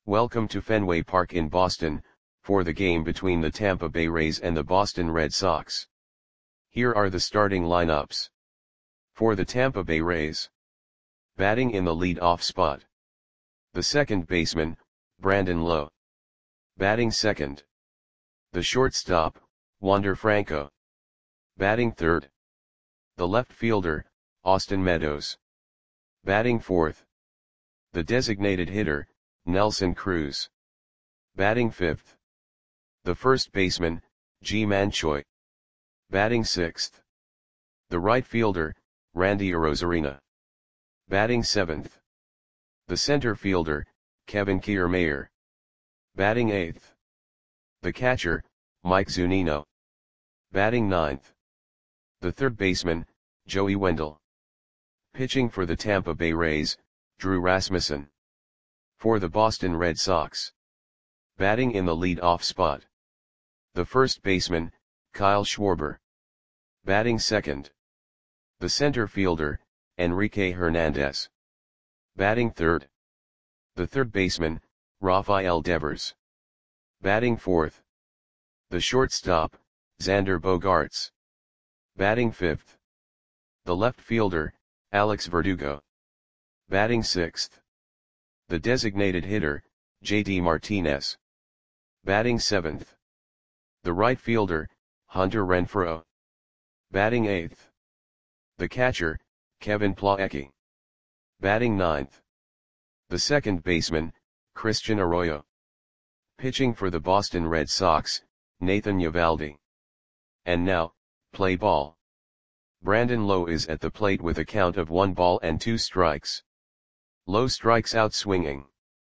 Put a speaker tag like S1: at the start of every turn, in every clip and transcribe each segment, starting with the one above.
S1: Welcome to Fenway Park in Boston, for the game between the Tampa Bay Rays and the Boston Red Sox. Here are the starting lineups. For the Tampa Bay Rays. Batting in the lead-off spot. The second baseman, Brandon Lowe. Batting second. The shortstop, Wander Franco. Batting third. The left fielder, Austin Meadows. Batting fourth. The designated hitter, Nelson Cruz. Batting fifth. The first baseman, Ji-Man Choi. Batting sixth. The right fielder, Randy Arozarena. Batting seventh. The center fielder, Kevin Kiermaier. Batting eighth. The catcher, Mike Zunino. Batting ninth. The third baseman, Joey Wendle. Pitching for the Tampa Bay Rays, Drew Rasmussen. For the Boston Red Sox. Batting in the lead-off spot. The first baseman, Kyle Schwarber. Batting second. The center fielder, Enrique Hernandez. Batting third. The third baseman, Rafael Devers. Batting fourth. The shortstop, Xander Bogaerts. Batting fifth. The left fielder, Alex Verdugo. Batting sixth. The designated hitter, JD Martinez. Batting seventh. The right fielder, Hunter Renfroe. Batting eighth. The catcher, Kevin Plawecki. Batting ninth. The second baseman, Christian Arroyo. Pitching for the Boston Red Sox, Nathan Eovaldi. And now, play ball. Brandon Lowe is at the plate with a count of 1 ball and 2 strikes. Lowe strikes out swinging.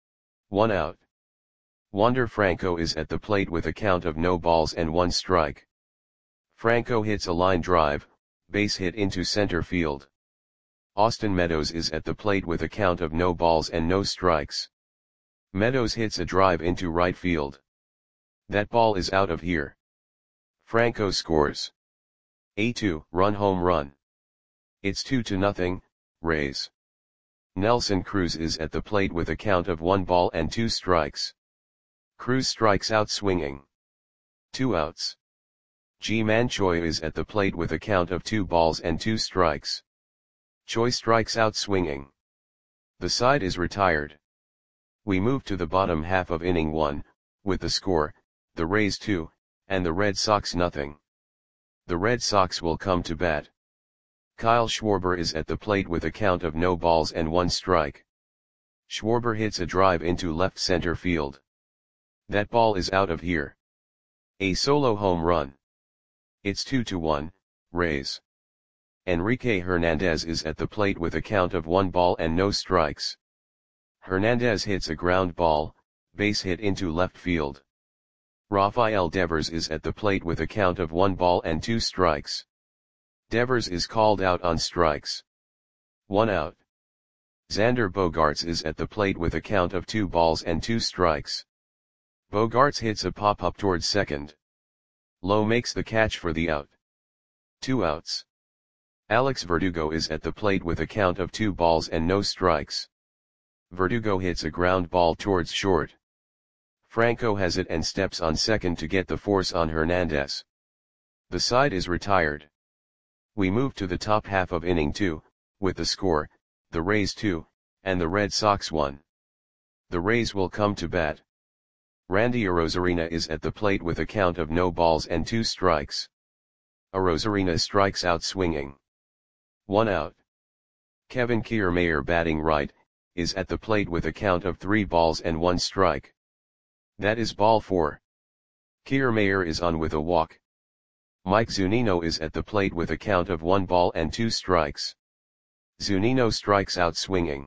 S1: 1 out. Wander Franco is at the plate with a count of no balls and 1 strike. Franco hits a line drive, base hit into center field. Austin Meadows is at the plate with a count of no balls and no strikes. Meadows hits a drive into right field. That ball is out of here. Franco scores a 2-run home run. It's 2-0, Rays. Nelson Cruz is at the plate with a count of 1 ball and 2 strikes. Cruz strikes out swinging. 2 outs. Ji-Man Choi is at the plate with a count of 2 balls and 2 strikes. Choi strikes out swinging. The side is retired. We move to the bottom half of inning 1, with the score, the Rays 2, and the Red Sox nothing. The Red Sox will come to bat. Kyle Schwarber is at the plate with a count of no balls and 1 strike. Schwarber hits a drive into left center field. That ball is out of here. A solo home run. It's 2-1, Rays. Enrique Hernandez is at the plate with a count of 1 ball and no strikes. Hernandez hits a ground ball, base hit into left field. Rafael Devers is at the plate with a count of 1 ball and 2 strikes. Devers is called out on strikes. 1 out. Xander Bogaerts is at the plate with a count of 2 balls and 2 strikes. Bogaerts hits a pop-up towards second. Lowe makes the catch for the out. 2 outs. Alex Verdugo is at the plate with a count of 2 balls and no strikes. Verdugo hits a ground ball towards short. Franco has it and steps on second to get the force on Hernandez. The side is retired. We move to the top half of inning 2, with the score, the Rays 2, and the Red Sox 1. The Rays will come to bat. Randy Arozarena is at the plate with a count of no balls and 2 strikes. Arozarena strikes out swinging. 1 out. Kevin Kiermaier, batting right, is at the plate with a count of 3 balls and 1 strike. That is ball 4. Kiermaier is on with a walk. Mike Zunino is at the plate with a count of 1 ball and 2 strikes. Zunino strikes out swinging.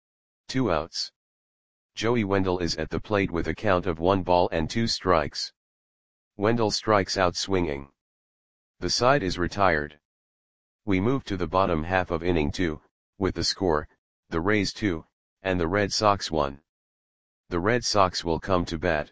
S1: 2 outs. Joey Wendle is at the plate with a count of 1 ball and 2 strikes. Wendle strikes out swinging. The side is retired. We move to the bottom half of inning 2, with the score, the Rays 2, and the Red Sox 1. The Red Sox will come to bat.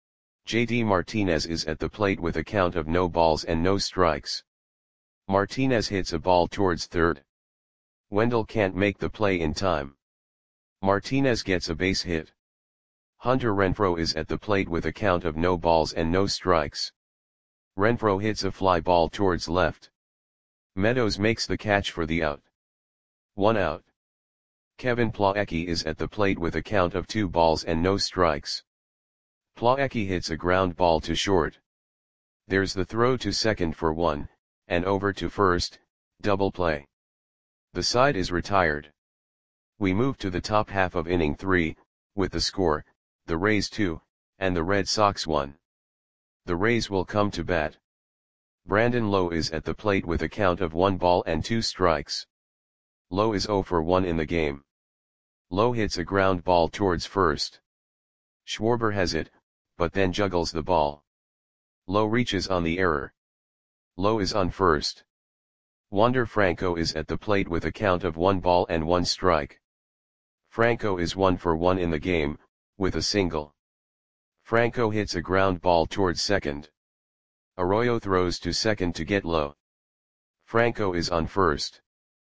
S1: JD Martinez is at the plate with a count of no balls and no strikes. Martinez hits a ball towards third. Wendle can't make the play in time. Martinez gets a base hit. Hunter Renfroe is at the plate with a count of no balls and no strikes. Renfroe hits a fly ball towards left. Meadows makes the catch for the out. 1 out. Kevin Plawecki is at the plate with a count of 2 balls and no strikes. Plawecki hits a ground ball to short. There's the throw to second for 1, and over to first, double play. The side is retired. We move to the top half of inning 3, with the score, the Rays 2, and the Red Sox 1. The Rays will come to bat. Brandon Lowe is at the plate with a count of 1 ball and 2 strikes. Lowe is 0 for 1 in the game. Lowe hits a ground ball towards first. Schwarber has it, but then juggles the ball. Lowe reaches on the error. Lowe is on first. Wander Franco is at the plate with a count of 1 ball and 1 strike. Franco is 1 for 1 in the game, with a single. Franco hits a ground ball towards second. Arroyo throws to second to get Lowe. Franco is on first.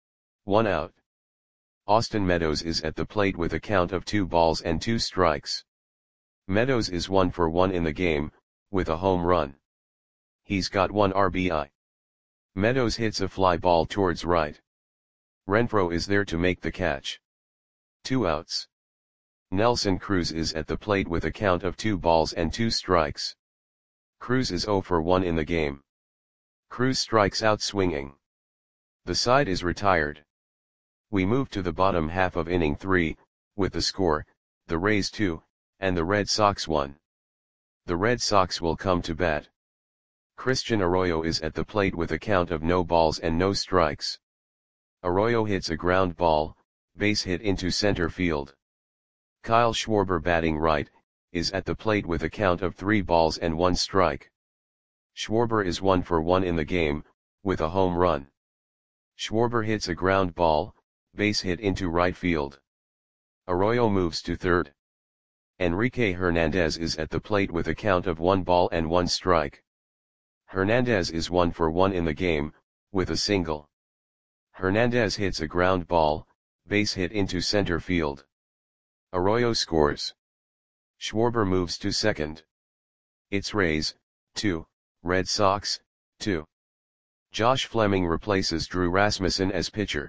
S1: 1 out. Austin Meadows is at the plate with a count of 2 balls and 2 strikes. Meadows is 1 for 1 in the game, with a home run. He's got 1 RBI. Meadows hits a fly ball towards right. Renfroe is there to make the catch. 2 outs. Nelson Cruz is at the plate with a count of 2 balls and 2 strikes. Cruz is 0 for 1 in the game. Cruz strikes out swinging. The side is retired. We move to the bottom half of inning 3, with the score, the Rays 2, and the Red Sox 1. The Red Sox will come to bat. Christian Arroyo is at the plate with a count of no balls and no strikes. Arroyo hits a ground ball, base hit into center field. Kyle Schwarber, batting right, is at the plate with a count of 3 balls and 1 strike. Schwarber is 1 for 1 in the game, with a home run. Schwarber hits a ground ball, base hit into right field. Arroyo moves to third. Enrique Hernandez is at the plate with a count of 1 ball and 1 strike. Hernandez is 1 for 1 in the game, with a single. Hernandez hits a ground ball, base hit into center field. Arroyo scores. Schwarber moves to second. It's Rays, 2, Red Sox, 2. Josh Fleming replaces Drew Rasmussen as pitcher.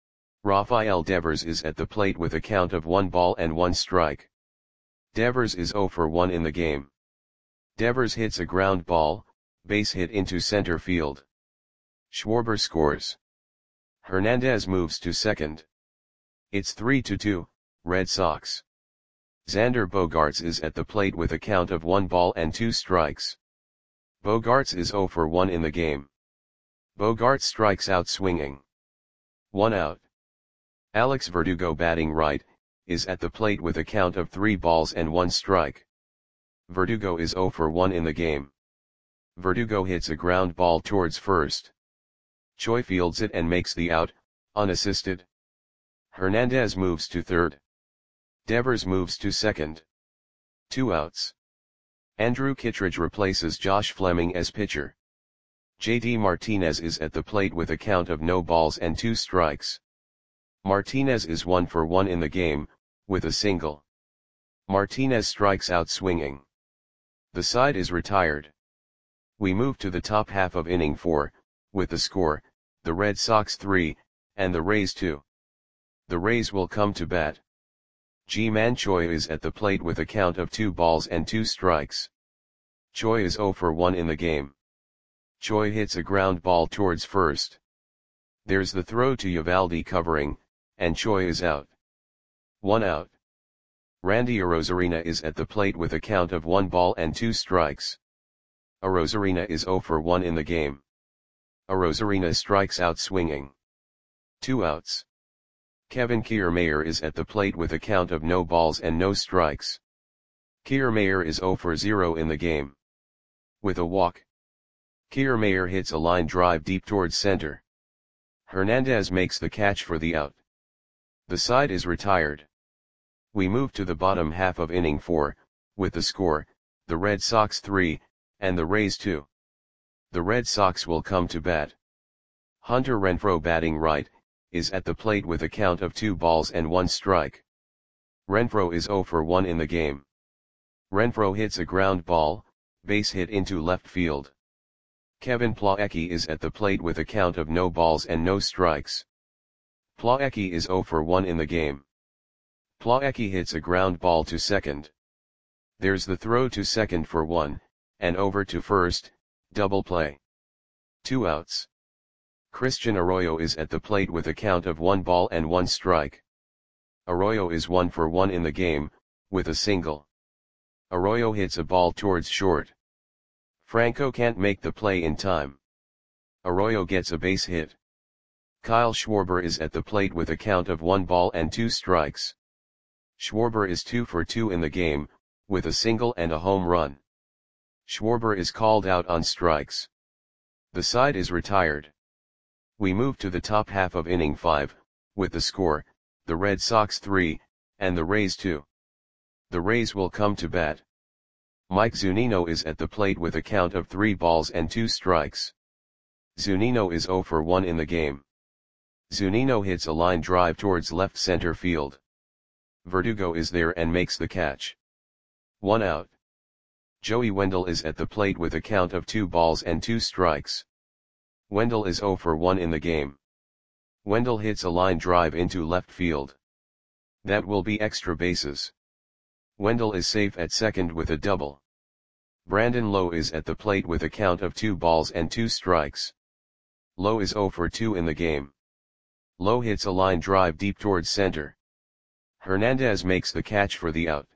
S1: Rafael Devers is at the plate with a count of 1 ball and 1 strike. Devers is 0 for 1 in the game. Devers hits a ground ball, base hit into center field. Schwarber scores. Hernandez moves to second. It's 3-2, Red Sox. Xander Bogaerts is at the plate with a count of 1 ball and 2 strikes. Bogaerts is 0 for 1 in the game. Bogaerts strikes out swinging. 1 out. Alex Verdugo, batting right, is at the plate with a count of 3 balls and 1 strike. Verdugo is 0 for 1 in the game. Verdugo hits a ground ball towards first. Choi fields it and makes the out, unassisted. Hernandez moves to third. Devers moves to second. 2 outs. Andrew Kittredge replaces Josh Fleming as pitcher. JD Martinez is at the plate with a count of no balls and 2 strikes. Martinez is 1 for 1 in the game, with a single. Martinez strikes out swinging. The side is retired. We move to the top half of inning 4, with the score, the Red Sox 3, and the Rays 2. The Rays will come to bat. Ji-Man Choi is at the plate with a count of 2 balls and 2 strikes. Choi is 0 for 1 in the game. Choi hits a ground ball towards first. There's the throw to Eovaldi covering, and Choi is out. 1 out. Randy Arozarena is at the plate with a count of 1 ball and 2 strikes. Arozarena is 0 for 1 in the game. Arozarena strikes out swinging. 2 outs. Kevin Kiermaier is at the plate with a count of no balls and no strikes. Kiermaier is 0 for 0 in the game. With a walk. Kiermaier hits a line drive deep towards center. Hernandez makes the catch for the out. The side is retired. We move to the bottom half of inning 4, with the score, the Red Sox 3, and the Rays 2. The Red Sox will come to bat. Hunter Renfroe, batting right, is at the plate with a count of 2 balls and 1 strike. Renfroe is 0 for 1 in the game. Renfroe hits a ground ball, base hit into left field. Kevin Plawecki is at the plate with a count of no balls and no strikes. Plawecki is 0 for 1 in the game. Plawecki hits a ground ball to second. There's the throw to second for 1, and over to first, double play. 2 outs. Christian Arroyo is at the plate with a count of 1 ball and 1 strike. Arroyo is 1 for 1 in the game, with a single. Arroyo hits a ball towards short. Franco can't make the play in time. Arroyo gets a base hit. Kyle Schwarber is at the plate with a count of 1 ball and 2 strikes. Schwarber is 2 for 2 in the game, with a single and a home run. Schwarber is called out on strikes. The side is retired. We move to the top half of inning 5, with the score, the Red Sox 3, and the Rays 2. The Rays will come to bat. Mike Zunino is at the plate with a count of 3 balls and 2 strikes. Zunino is 0 for 1 in the game. Zunino hits a line drive towards left center field. Verdugo is there and makes the catch. 1 out. Joey Wendell is at the plate with a count of 2 balls and 2 strikes. Wendell is 0 for 1 in the game. Wendell hits a line drive into left field. That will be extra bases. Wendell is safe at second with a double. Brandon Lowe is at the plate with a count of 2 balls and 2 strikes. Lowe is 0 for 2 in the game. Lowe hits a line drive deep towards center. Hernandez makes the catch for the out.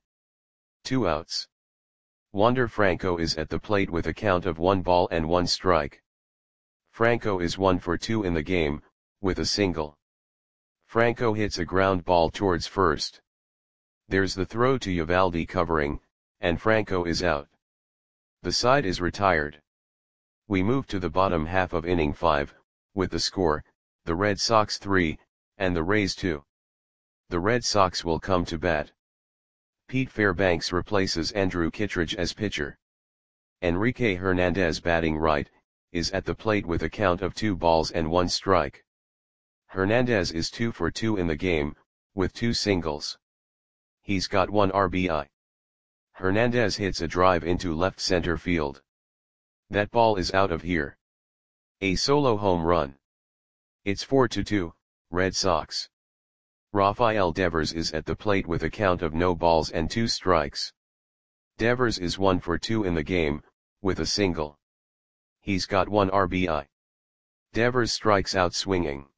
S1: 2 outs. Wander Franco is at the plate with a count of 1 ball and 1 strike. Franco is 1 for 2 in the game, with a single. Franco hits a ground ball towards first. There's the throw to Eovaldi covering, and Franco is out. The side is retired. We move to the bottom half of inning 5, with the score, the Red Sox 3, and the Rays 2. The Red Sox will come to bat. Pete Fairbanks replaces Andrew Kittredge as pitcher. Enrique Hernandez, batting right, is at the plate with a count of 2 balls and 1 strike. Hernandez is 2 for 2 in the game, with 2 singles. He's got 1 RBI. Hernandez hits a drive into left center field. That ball is out of here. A solo home run. It's 4-2, Red Sox. Rafael Devers is at the plate with a count of no balls and 2 strikes. Devers is 1 for 2 in the game, with a single. He's got 1 RBI. Devers strikes out swinging.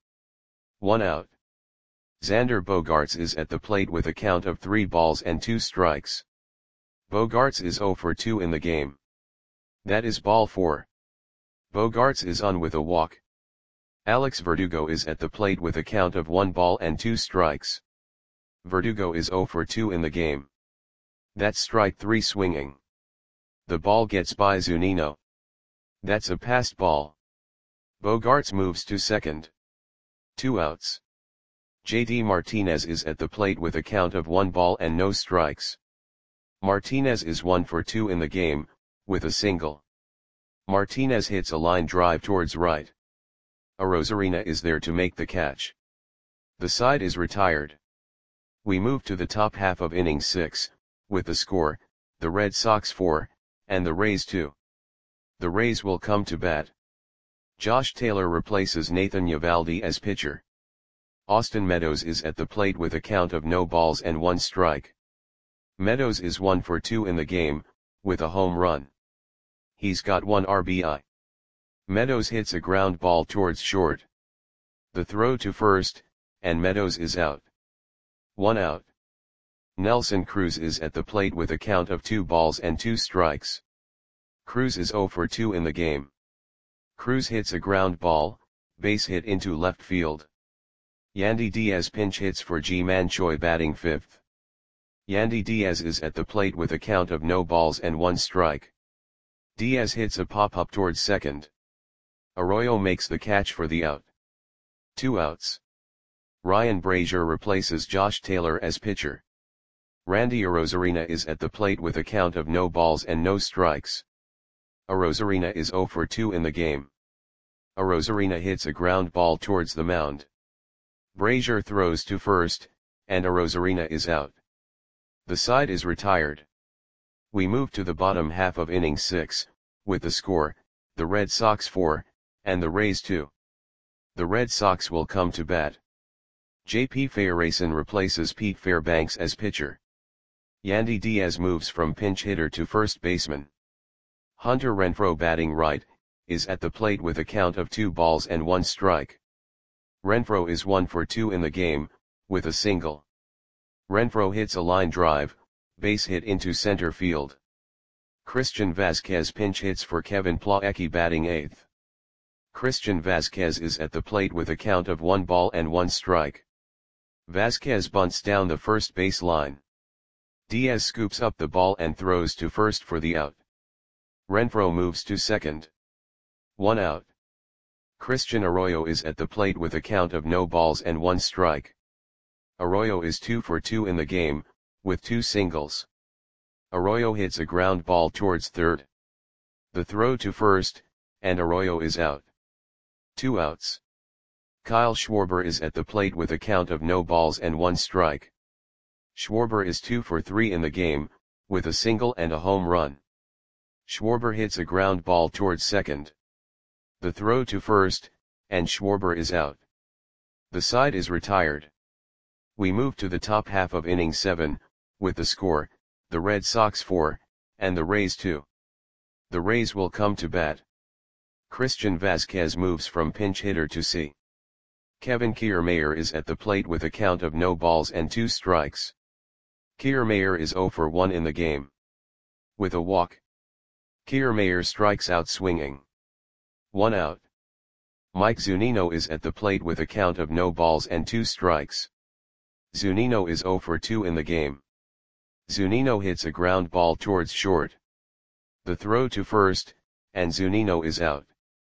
S1: 1 out. Xander Bogaerts is at the plate with a count of 3 balls and 2 strikes. Bogaerts is 0 for 2 in the game. That is ball 4. Bogaerts is on with a walk. Alex Verdugo is at the plate with a count of 1 ball and 2 strikes. Verdugo is 0 for 2 in the game. That's strike 3 swinging. The ball gets by Zunino. That's a passed ball. Bogaerts moves to second. 2 outs. JD Martinez is at the plate with a count of 1 ball and no strikes. Martinez is 1 for 2 in the game, with a single. Martinez hits a line drive towards right. Arozarena is there to make the catch. The side is retired. We move to the top half of inning 6, with the score, the Red Sox 4, and the Rays 2. The Rays will come to bat. Josh Taylor replaces Nathan Eovaldi as pitcher. Austin Meadows is at the plate with a count of no balls and 1 strike. Meadows is 1 for 2 in the game, with a home run. He's got 1 RBI. Meadows hits a ground ball towards short. The throw to first, and Meadows is out. 1 out. Nelson Cruz is at the plate with a count of 2 balls and 2 strikes. Cruz is 0 for 2 in the game. Cruz hits a ground ball, base hit into left field. Yandy Diaz pinch hits for Ji-Man Choi, batting 5th. Yandy Diaz is at the plate with a count of no balls and 1 strike. Diaz hits a pop-up towards second. Arroyo makes the catch for the out. 2 outs. Ryan Brazier replaces Josh Taylor as pitcher. Randy Arozarena is at the plate with a count of no balls and no strikes. Arozarena is 0 for 2 in the game. Arozarena hits a ground ball towards the mound. Brazier throws to first, and Arozarena is out. The side is retired. We move to the bottom half of inning 6, with the score, the Red Sox 4, and the Rays 2. The Red Sox will come to bat. J.P. Feyereisen replaces Pete Fairbanks as pitcher. Yandy Diaz moves from pinch hitter to first baseman. Hunter Renfroe, batting right, is at the plate with a count of 2 balls and 1 strike. Renfroe is 1 for 2 in the game, with a single. Renfroe hits a line drive, base hit into center field. Christian Vazquez pinch hits for Kevin Plawecki, batting 8th. Christian Vazquez is at the plate with a count of 1 ball and 1 strike. Vazquez bunts down the first base line. Diaz scoops up the ball and throws to first for the out. Renfroe moves to second. 1 out. Christian Arroyo is at the plate with a count of no balls and 1 strike. Arroyo is 2 for 2 in the game, with 2 singles. Arroyo hits a ground ball towards third. The throw to first, and Arroyo is out. 2 outs. Kyle Schwarber is at the plate with a count of no balls and 1 strike. Schwarber is 2 for 3 in the game, with a single and a home run. Schwarber hits a ground ball towards second. The throw to first, and Schwarber is out. The side is retired. We move to the top half of inning 7, with the score, the Red Sox 4, and the Rays 2. The Rays will come to bat. Christian Vazquez moves from pinch hitter to C. Kevin Kiermaier is at the plate with a count of no balls and 2 strikes. Kiermaier is 0 for 1 in the game. With a walk. Kiermaier strikes out swinging. 1 out. Mike Zunino is at the plate with a count of no balls and 2 strikes. Zunino is 0 for 2 in the game. Zunino hits a ground ball towards short. The throw to first, and Zunino is out.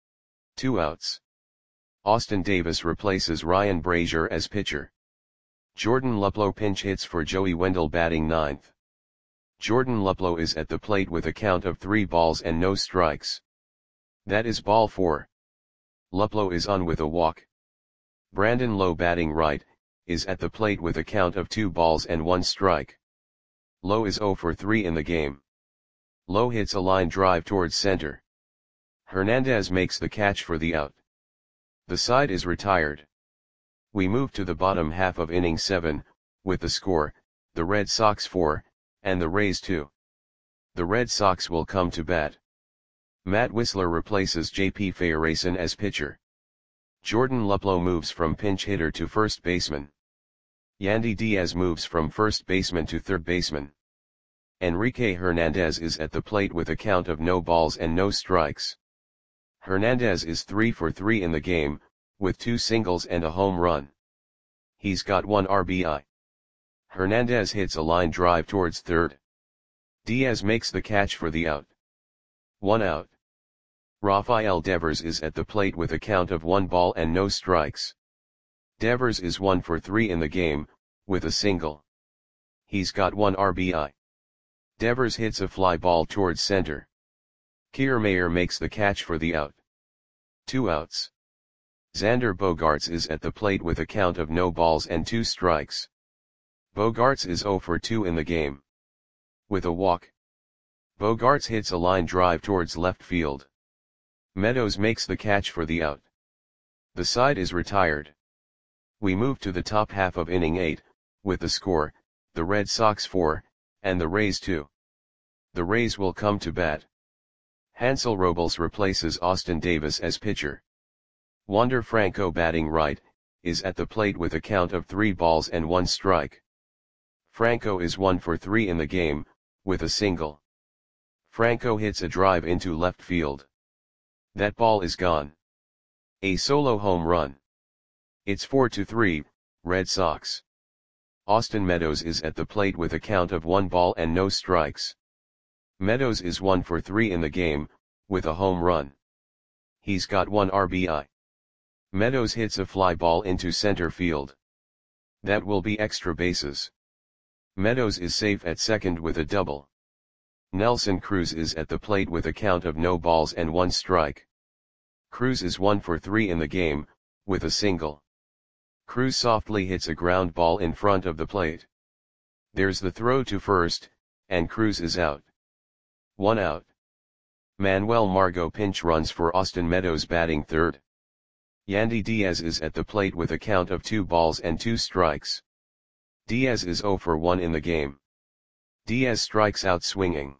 S1: 2 outs. Austin Davis replaces Ryan Brazier as pitcher. Jordan Luplow pinch hits for Joey Wendell, batting 9th. Jordan Luplow is at the plate with a count of 3 balls and no strikes. That is ball 4. Luplow is on with a walk. Brandon Lowe, batting right, is at the plate with a count of 2 balls and 1 strike. Lowe is 0 for 3 in the game. Lowe hits a line drive towards center. Hernandez makes the catch for the out. The side is retired. We move to the bottom half of inning 7, with the score, the Red Sox 4, and the Rays 2. The Red Sox will come to bat. Matt Wisler replaces J.P. Feyereisen as pitcher. Jordan Luplow moves from pinch hitter to first baseman. Yandy Diaz moves from first baseman to third baseman. Enrique Hernandez is at the plate with a count of no balls and no strikes. Hernandez is 3 for 3 in the game, with 2 singles and a home run. He's got 1 RBI. Hernandez hits a line drive towards third. Diaz makes the catch for the out. 1 out. Rafael Devers is at the plate with a count of 1 ball and no strikes. Devers is 1 for 3 in the game, with a single. He's got 1 RBI. Devers hits a fly ball towards center. Kiermaier makes the catch for the out. 2 outs. Xander Bogaerts is at the plate with a count of no balls and 2 strikes. Bogaerts is 0 for 2 in the game. With a walk. Bogaerts hits a line drive towards left field. Meadows makes the catch for the out. The side is retired. We move to the top half of inning 8, with the score, the Red Sox 4, and the Rays 2. The Rays will come to bat. Hansel Robles replaces Austin Davis as pitcher. Wander Franco, batting right, is at the plate with a count of 3 balls and 1 strike. Franco is 1 for 3 in the game, with a single. Franco hits a drive into left field. That ball is gone. A solo home run. It's 4-3, Red Sox. Austin Meadows is at the plate with a count of 1 ball and no strikes. Meadows is 1 for 3 in the game, with a home run. He's got 1 RBI. Meadows hits a fly ball into center field. That will be extra bases. Meadows is safe at second with a double. Nelson Cruz is at the plate with a count of no balls and 1 strike. Cruz is 1 for 3 in the game, with a single. Cruz softly hits a ground ball in front of the plate. There's the throw to first, and Cruz is out. 1 out. Manuel Margot pinch runs for Austin Meadows batting third. Yandy Diaz is at the plate with a count of 2 balls and 2 strikes. Diaz is 0 for 1 in the game. Diaz strikes out swinging.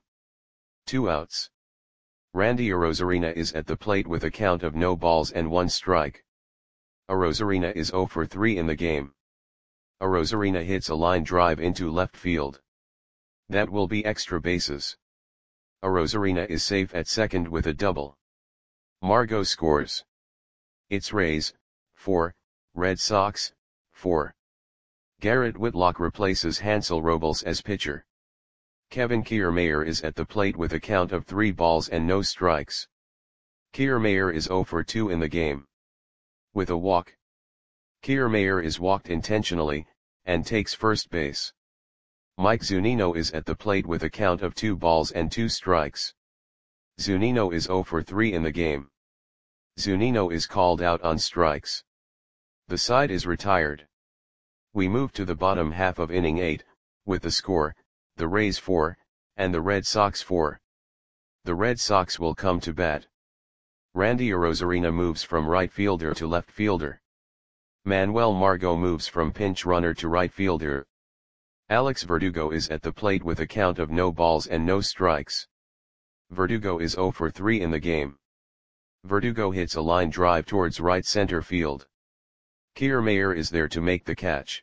S1: 2 outs. Randy Arozarena is at the plate with a count of no balls and 1 strike. Arozarena is 0 for 3 in the game. Arozarena hits a line drive into left field. That will be extra bases. Arozarena is safe at second with a double. Margot scores. It's Rays, 4, Red Sox, 4. Garrett Whitlock replaces Hansel Robles as pitcher. Kevin Kiermaier is at the plate with a count of 3 balls and no strikes. Kiermaier is 0 for 2 in the game. With a walk. Kiermaier is walked intentionally, and takes first base. Mike Zunino is at the plate with a count of 2 balls and 2 strikes. Zunino is 0 for 3 in the game. Zunino is called out on strikes. The side is retired. We move to the bottom half of inning 8, with the score, the Rays 4, and the Red Sox 4. The Red Sox will come to bat. Randy Arozarena moves from right fielder to left fielder. Manuel Margot moves from pinch runner to right fielder. Alex Verdugo is at the plate with a count of no balls and no strikes. Verdugo is 0 for 3 in the game. Verdugo hits a line drive towards right center field. Kiermaier is there to make the catch.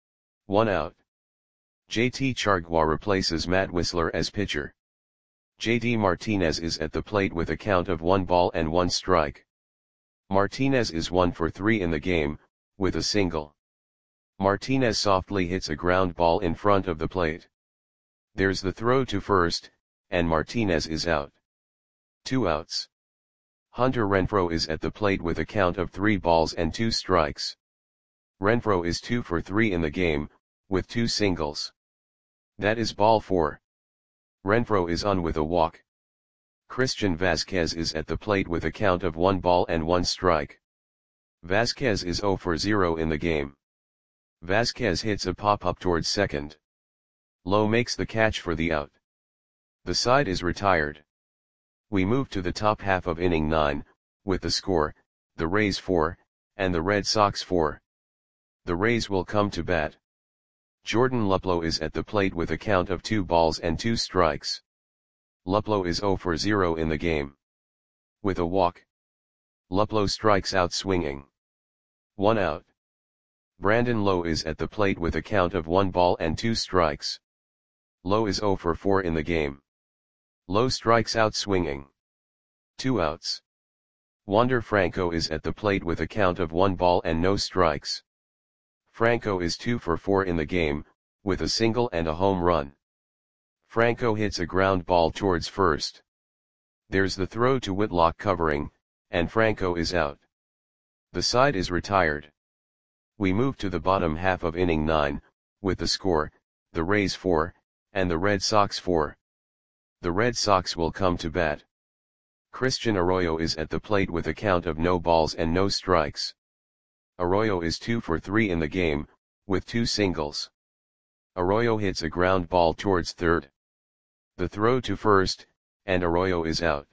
S1: 1 out. JT Chargois replaces Matt Wisler as pitcher. JD Martinez is at the plate with a count of 1 ball and 1 strike. Martinez is 1 for 3 in the game, with a single. Martinez softly hits a ground ball in front of the plate. There's the throw to first, and Martinez is out. 2 outs. Hunter Renfroe is at the plate with a count of 3 balls and 2 strikes. Renfroe is 2 for 3 in the game, with 2 singles. That is ball 4. Renfroe is on with a walk. Christian Vasquez is at the plate with a count of 1 ball and 1 strike. Vasquez is 0 for 0 in the game. Vasquez hits a pop-up towards second. Lowe makes the catch for the out. The side is retired. We move to the top half of inning 9, with the score, the Rays 4, and the Red Sox 4. The Rays will come to bat. Jordan Luplow is at the plate with a count of 2 balls and 2 strikes. Luplow is 0 for 0 in the game. With a walk. Luplow strikes out swinging. 1 out. Brandon Lowe is at the plate with a count of 1 ball and 2 strikes. Lowe is 0 for 4 in the game. Lowe strikes out swinging. 2 outs. Wander Franco is at the plate with a count of 1 ball and no strikes. Franco is 2 for 4 in the game, with a single and a home run. Franco hits a ground ball towards first. There's the throw to Whitlock covering, and Franco is out. The side is retired. We move to the bottom half of inning 9, with the score, the Rays 4, and the Red Sox 4. The Red Sox will come to bat. Christian Arroyo is at the plate with a count of no balls and no strikes. Arroyo is 2 for 3 in the game, with 2 singles. Arroyo hits a ground ball towards third. The throw to first, and Arroyo is out.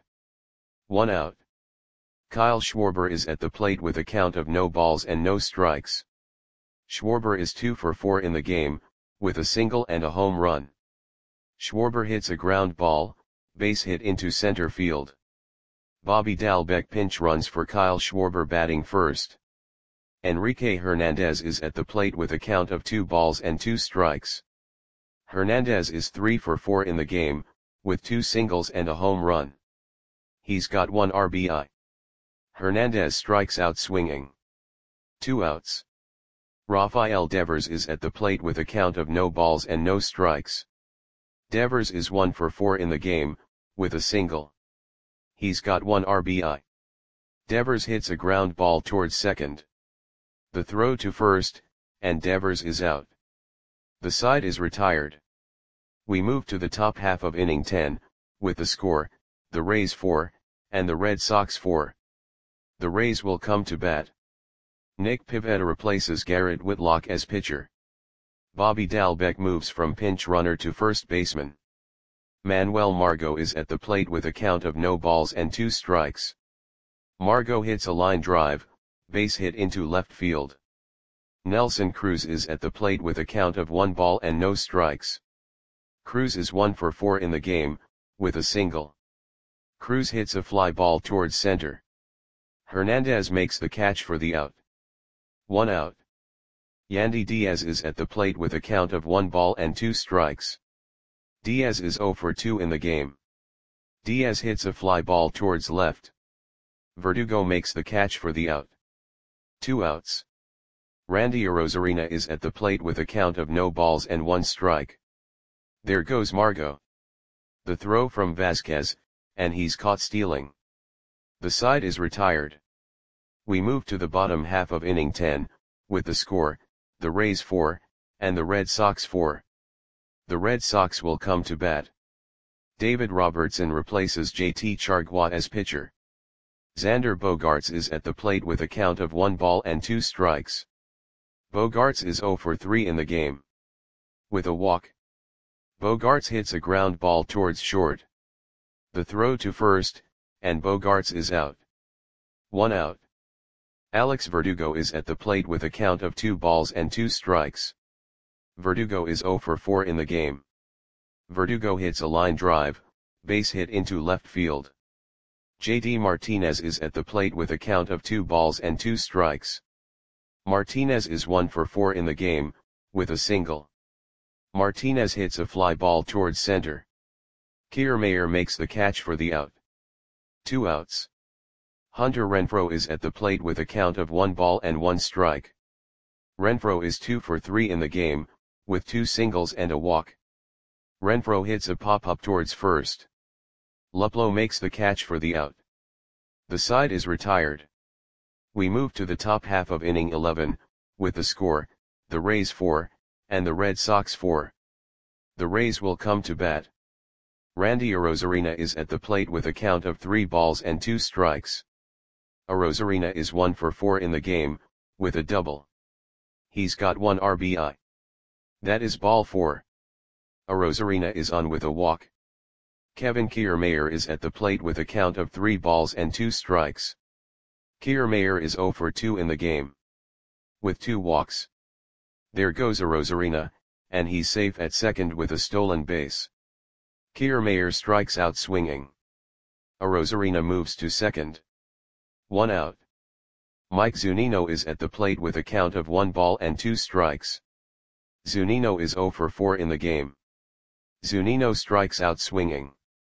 S1: 1 out. Kyle Schwarber is at the plate with a count of no balls and no strikes. Schwarber is 2 for 4 in the game, with a single and a home run. Schwarber hits a ground ball, base hit into center field. Bobby Dalbec pinch runs for Kyle Schwarber batting first. Enrique Hernandez is at the plate with a count of 2 balls and 2 strikes. Hernandez is 3 for 4 in the game, with 2 singles and a home run. He's got 1 RBI. Hernandez strikes out swinging. 2 outs. Rafael Devers is at the plate with a count of no balls and no strikes. Devers is 1 for 4 in the game, with a single. He's got 1 RBI. Devers hits a ground ball towards second. The throw to first, and Devers is out. The side is retired. We move to the top half of inning 10, with the score, the Rays 4, and the Red Sox 4. The Rays will come to bat. Nick Pivetta replaces Garrett Whitlock as pitcher. Bobby Dalbec moves from pinch runner to first baseman. Manuel Margot is at the plate with a count of no balls and 2 strikes. Margot hits a line drive, base hit into left field. Nelson Cruz is at the plate with a count of 1 ball and no strikes. Cruz is 1 for 4 in the game, with a single. Cruz hits a fly ball towards center. Hernandez makes the catch for the out. 1 out. Yandy Diaz is at the plate with a count of 1 ball and 2 strikes. Diaz is 0 for 2 in the game. Diaz hits a fly ball towards left. Verdugo makes the catch for the out. 2 outs. Randy Arozarena is at the plate with a count of no balls and 1 strike. There goes Margot. The throw from Vasquez, and he's caught stealing. The side is retired. We move to the bottom half of inning 10, with the score, the Rays 4, and the Red Sox 4. The Red Sox will come to bat. David Robertson replaces JT Chargois as pitcher. Xander Bogaerts is at the plate with a count of 1 ball and 2 strikes. Bogaerts is 0 for 3 in the game. With a walk. Bogaerts hits a ground ball towards short. The throw to first, and Bogaerts is out. 1 out. Alex Verdugo is at the plate with a count of 2 balls and 2 strikes. Verdugo is 0 for 4 in the game. Verdugo hits a line drive, base hit into left field. JD Martinez is at the plate with a count of 2 balls and 2 strikes. Martinez is 1 for 4 in the game, with a single. Martinez hits a fly ball towards center. Kiermaier makes the catch for the out. 2 outs. Hunter Renfroe is at the plate with a count of 1 ball and 1 strike. Renfroe is 2 for 3 in the game, with 2 singles and a walk. Renfroe hits a pop-up towards first. Luplow makes the catch for the out. The side is retired. We move to the top half of inning 11, with the score, the Rays 4, and the Red Sox 4. The Rays will come to bat. Randy Arozarena is at the plate with a count of 3 balls and 2 strikes. Arozarena is 1 for 4 in the game, with a double. He's got 1 RBI. That is ball 4. Arozarena is on with a walk. Kevin Kiermaier is at the plate with a count of 3 balls and 2 strikes. Kiermaier is 0 for 2 in the game. With 2 walks. There goes Arozarena, and he's safe at second with a stolen base. Kiermaier strikes out swinging. Arozarena moves to second. 1 out. Mike Zunino is at the plate with a count of 1 ball and 2 strikes. Zunino is 0 for 4 in the game. Zunino strikes out swinging.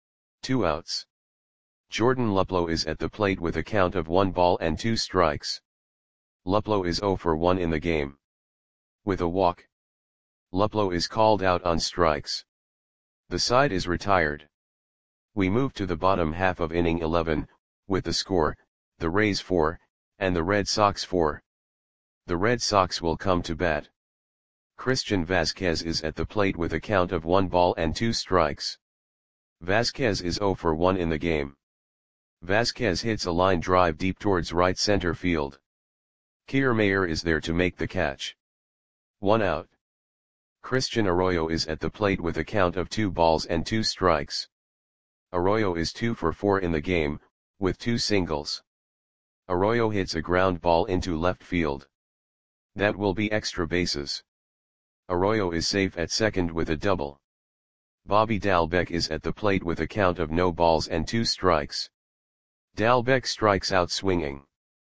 S1: 2 outs. Jordan Luplow is at the plate with a count of 1 ball and 2 strikes. Luplow is 0 for 1 in the game. With a walk. Luplow is called out on strikes. The side is retired. We move to the bottom half of inning 11, with the score, the Rays 4, and the Red Sox 4. The Red Sox will come to bat. Christian Vasquez is at the plate with a count of 1 ball and 2 strikes. Vasquez is 0 for 1 in the game. Vasquez hits a line drive deep towards right center field. Kiermaier is there to make the catch. 1 out. Christian Arroyo is at the plate with a count of 2 balls and 2 strikes. Arroyo is 2 for 4 in the game, with 2 singles. Arroyo hits a ground ball into left field. That will be extra bases. Arroyo is safe at second with a double. Bobby Dalbec is at the plate with a count of no balls and 2 strikes. Dalbec strikes out swinging.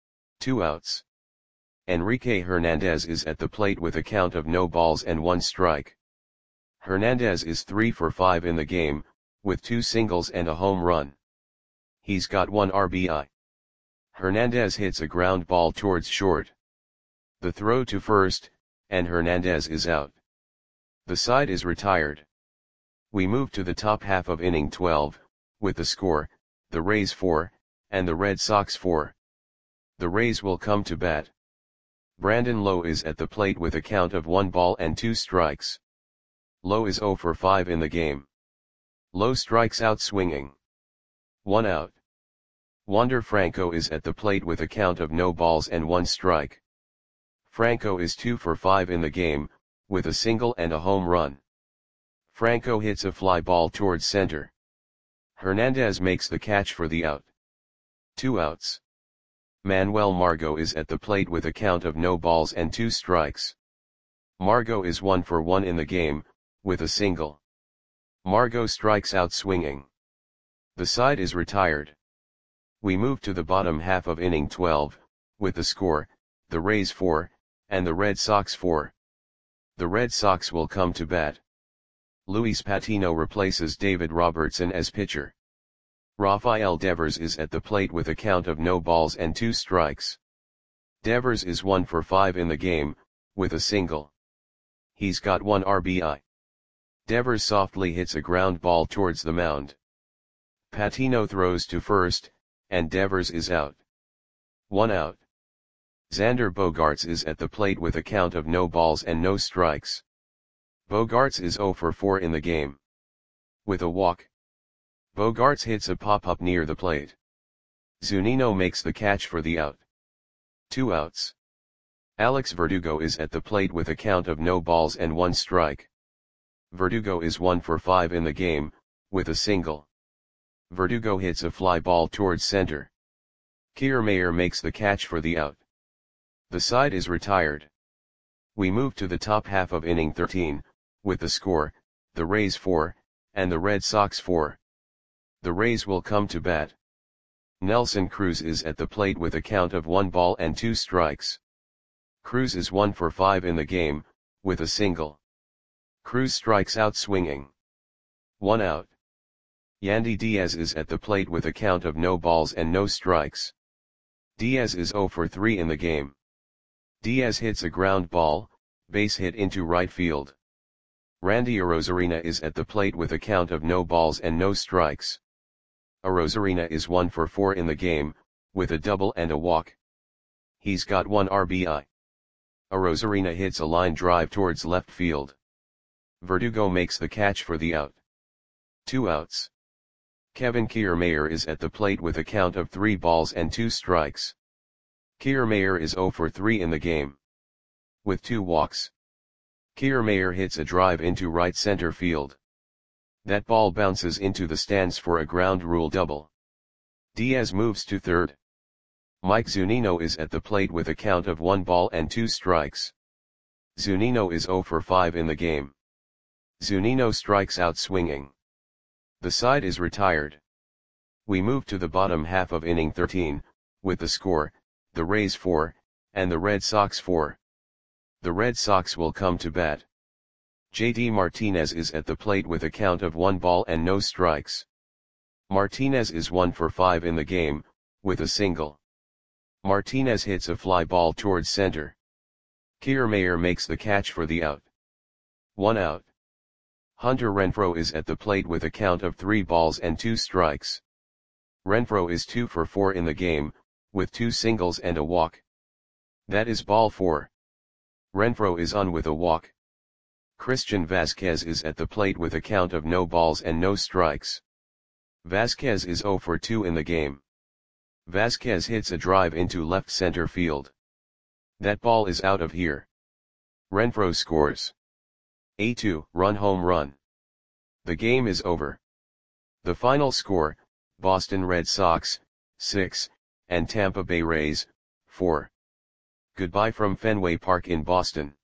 S1: 2 outs. Enrique Hernandez is at the plate with a count of no balls and 1 strike. Hernandez is 3 for 5 in the game, with 2 singles and a home run. He's got 1 RBI. Hernandez hits a ground ball towards short. The throw to first, and Hernandez is out. The side is retired. We move to the top half of inning 12, with the score, the Rays 4, and the Red Sox 4. The Rays will come to bat. Brandon Lowe is at the plate with a count of 1 ball and 2 strikes. Lowe is 0 for 5 in the game. Lowe strikes out swinging. 1 out. Wander Franco is at the plate with a count of no balls and 1 strike. Franco is 2 for 5 in the game, with a single and a home run. Franco hits a fly ball towards center. Hernandez makes the catch for the out. 2 outs. Manuel Margot is at the plate with a count of no balls and 2 strikes. Margot is 1 for 1 in the game, with a single. Margot strikes out swinging. The side is retired. We move to the bottom half of inning 12, with the score, the Rays 4, and the Red Sox 4. The Red Sox will come to bat. Luis Patino replaces David Robertson as pitcher. Rafael Devers is at the plate with a count of no balls and 2 strikes. Devers is 1 for 5 in the game, with a single. He's got 1 RBI. Devers softly hits a ground ball towards the mound. Patino throws to first, and Devers is out. 1 out. Xander Bogaerts is at the plate with a count of no balls and no strikes. Bogaerts is 0 for 4 in the game. With a walk. Bogaerts hits a pop-up near the plate. Zunino makes the catch for the out. 2 outs. Alex Verdugo is at the plate with a count of no balls and 1 strike. Verdugo is 1 for 5 in the game, with a single. Verdugo hits a fly ball towards center. Kiermaier makes the catch for the out. The side is retired. We move to the top half of inning 13, with the score, the Rays 4, and the Red Sox 4. The Rays will come to bat. Nelson Cruz is at the plate with a count of 1 ball and 2 strikes. Cruz is 1 for 5 in the game, with a single. Cruz strikes out swinging. 1 out. Yandy Diaz is at the plate with a count of no balls and no strikes. Diaz is 0 for 3 in the game. Diaz hits a ground ball, base hit into right field. Randy Arozarena is at the plate with a count of no balls and no strikes. Arozarena is 1 for 4 in the game, with a double and a walk. He's got 1 RBI. Arozarena hits a line drive towards left field. Verdugo makes the catch for the out. 2 outs. Kevin Kiermaier is at the plate with a count of 3 balls and 2 strikes. Kiermaier is 0 for 3 in the game. With 2 walks. Kiermaier hits a drive into right center field. That ball bounces into the stands for a ground rule double. Diaz moves to third. Mike Zunino is at the plate with a count of 1 ball and 2 strikes. Zunino is 0 for 5 in the game. Zunino strikes out swinging. The side is retired. We move to the bottom half of inning 13, with the score, the Rays 4, and the Red Sox 4. The Red Sox will come to bat. JD Martinez is at the plate with a count of 1 ball and no strikes. Martinez is 1 for 5 in the game, with a single. Martinez hits a fly ball towards center. Kiermaier makes the catch for the out. 1 out. Hunter Renfroe is at the plate with a count of 3 balls and 2 strikes. Renfroe is 2 for 4 in the game, with 2 singles and a walk. That is ball 4. Renfroe is on with a walk. Christian Vasquez is at the plate with a count of no balls and no strikes. Vasquez is 0 for 2 in the game. Vasquez hits a drive into left center field. That ball is out of here. Renfroe scores a 2-run home run. The game is over. The final score, Boston Red Sox, 6, and Tampa Bay Rays, 4. Goodbye from Fenway Park in Boston.